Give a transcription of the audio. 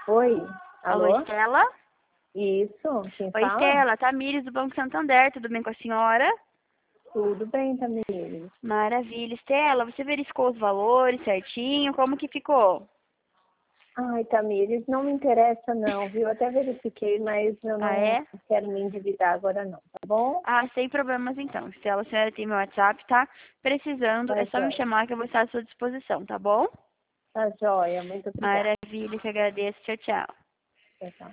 Oi, Alô, alô? Estela? Isso, quem Oi, fala? Estela, Tamires do Banco Santander, tudo bem com a senhora? Tudo bem, Tamires? Maravilha. Estela, você verificou os valores certinho? Como que ficou? Ai, Tamires, não me interessa não, viu? Até verifiquei, mas eu Ah, não é? quero me endividar agora não, tá bom? Ah, sem problemas então. Estela, a senhora tem meu WhatsApp, tá? Precisando, Tá é só me joia. chamar que eu vou estar à sua disposição, tá bom? Tá joia, muito obrigada. Maravilha, que agradeço. Tchau, tchau. Tchau, tchau.